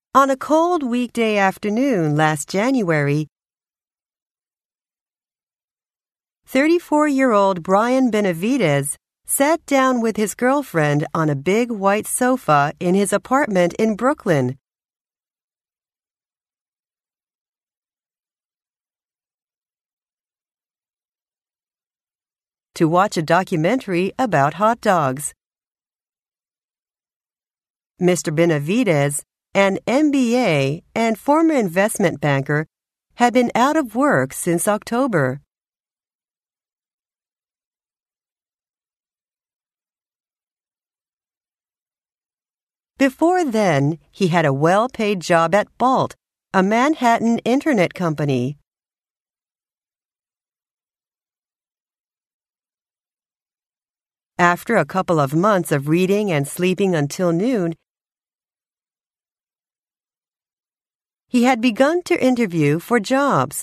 On a cold weekday afternoon last January, 34-year-old Brian Benavides sat down with his girlfriend on a big white sofa in his apartment in Brooklyn. To watch a documentary about hot dogs. Mr. Benavides, an MBA and former investment banker, had been out of work since October. Before then, he had a well-paid job at Balt, a Manhattan internet company. After a couple of months of reading and sleeping until noon, he had begun to interview for jobs.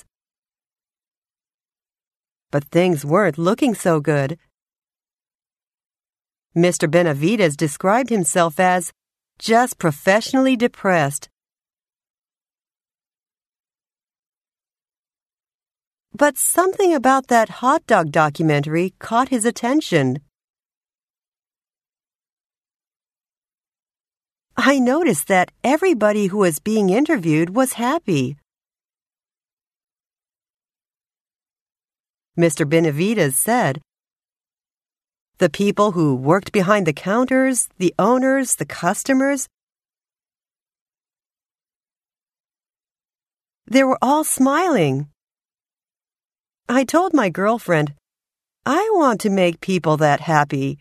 But things weren't looking so good. Mr. Benavides described himself as just professionally depressed. But something about that hot dog documentary caught his attention. I noticed that everybody who was being interviewed was happy. Mr. Benavides said, "The people who worked behind the counters, the owners, the customers, they were all smiling. I told my girlfriend, I want to make people that happy."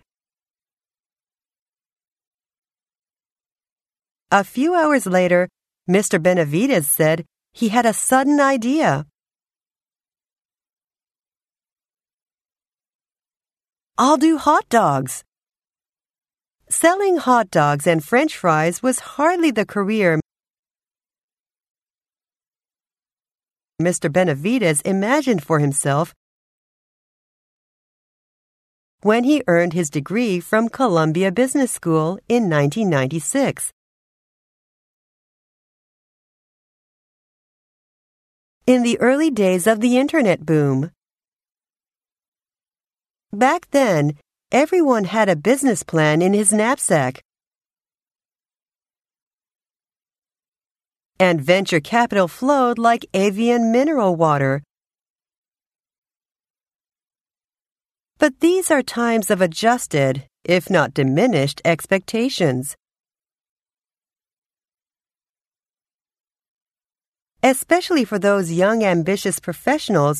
A few hours later, Mr. Benavides said he had a sudden idea. "I'll do hot dogs." Selling hot dogs and French fries was hardly the career Mr. Benavides imagined for himself when he earned his degree from Columbia Business School in 1996. In the early days of the internet boom. Back then, everyone had a business plan in his knapsack. And venture capital flowed like avian mineral water. But these are times of adjusted, if not diminished, expectations. Especially for those young, ambitious professionals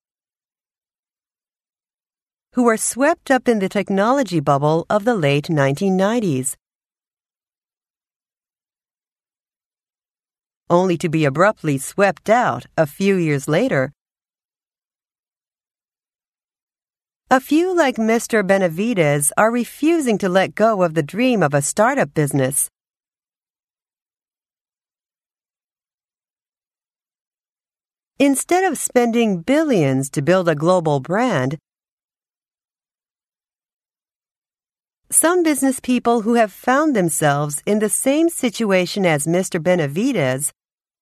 who were swept up in the technology bubble of the late 1990s, only to be abruptly swept out a few years later. A few like Mr. Benavides are refusing to let go of the dream of a startup business. Instead of spending billions to build a global brand, some business people who have found themselves in the same situation as Mr. Benavides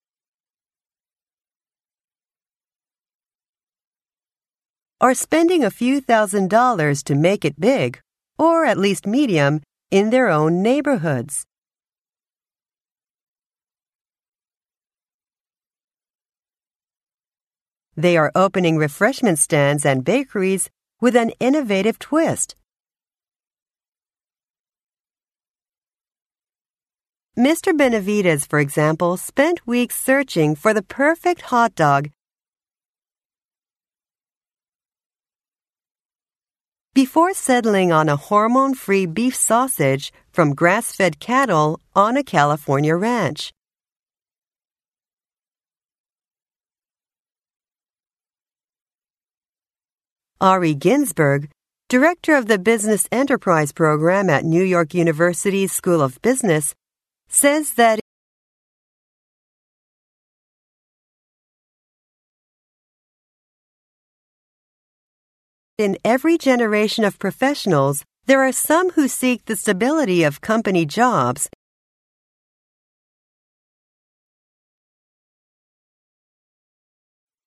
are spending a few $1,000s to make it big, or at least medium, in their own neighborhoods. They are opening refreshment stands and bakeries with an innovative twist. Mr. Benavides, for example, spent weeks searching for the perfect hot dog before settling on a hormone-free beef sausage from grass-fed cattle on a California ranch. Ari Ginsberg, director of the Business Enterprise Program at New York University's School of Business, says that in every generation of professionals, there are some who seek the stability of company jobs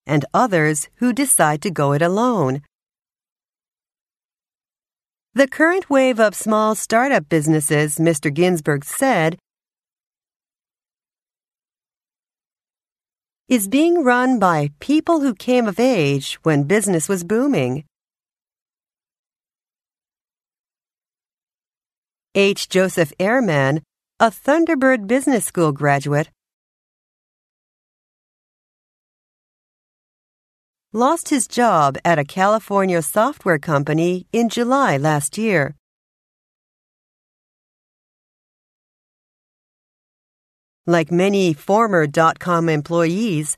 and others who decide to go it alone. The current wave of small startup businesses, Mr. Ginsberg said, is being run by people who came of age when business was booming. H. Joseph Ehrman, a Thunderbird Business School graduate, lost his job at a California software company in July last year. Like many former .com employees,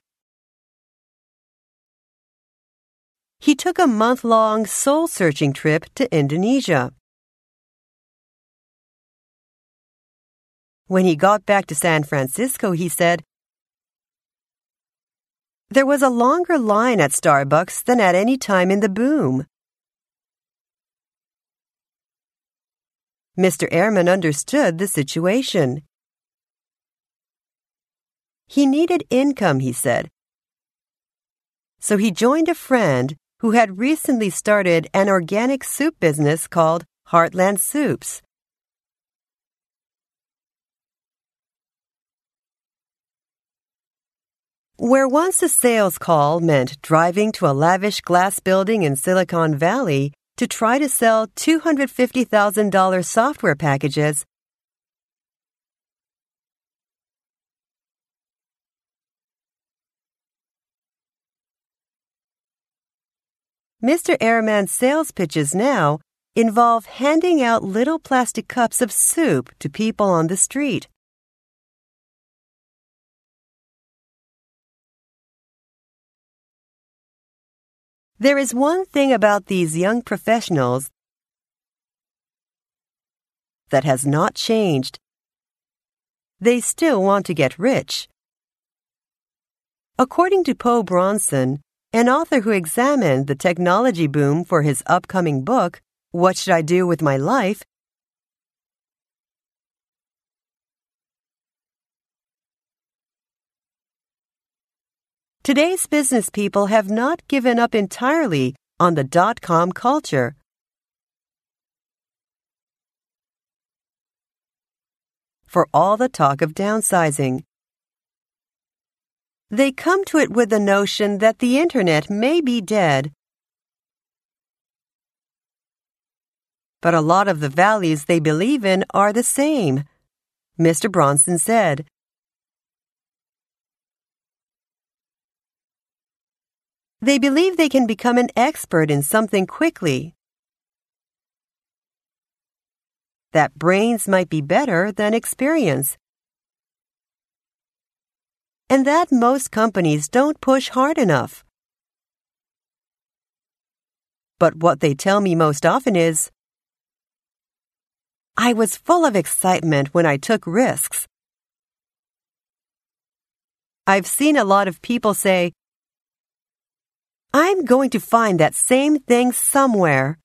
he took a month-long soul-searching trip to Indonesia. When he got back to San Francisco, he said, "There was a longer line at Starbucks than at any time in the boom." Mr. Ehrman understood the situation. He needed income, he said. So he joined a friend who had recently started an organic soup business called Heartland Soups. Where once a sales call meant driving to a lavish glass building in Silicon Valley to try to sell $250,000 software packages, Mr. Ehrman's sales pitches now involve handing out little plastic cups of soup to people on the street. There is one thing about these young professionals that has not changed. They still want to get rich. According to Poe Bronson, an author who examined the technology boom for his upcoming book, What Should I Do With My Life?, today's business people have not given up entirely on the .com culture. For all the talk of downsizing, they come to it with the notion that the Internet may be dead, but a lot of the values they believe in are the same, Mr. Bronson said. They believe they can become an expert in something quickly, that brains might be better than experience, and that most companies don't push hard enough. But what they tell me most often is, "I was full of excitement when I took risks." I've seen a lot of people say, "I'm going to find that same thing somewhere."